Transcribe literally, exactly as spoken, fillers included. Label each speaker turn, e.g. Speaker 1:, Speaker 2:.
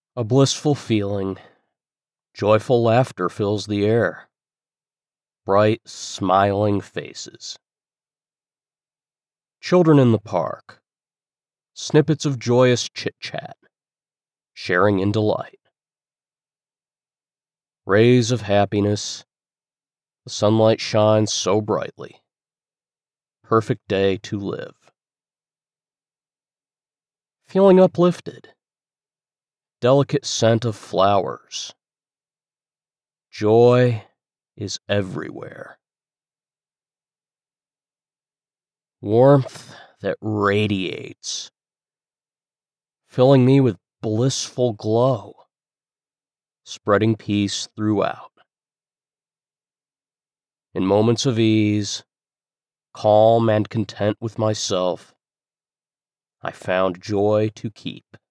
Speaker 1: A blissful feeling, joyful laughter fills the air. Bright, smiling faces. Children in the park. Snippets of joyous chit-chat, sharing in delight. Rays of happiness. The sunlight shines so brightly. Perfect day to live. Feeling uplifted. Delicate scent of flowers. Joy is everywhere. Warmth that radiates, filling me with blissful glow, spreading peace throughout. In moments of ease, calm and content with myself, I found joy to keep.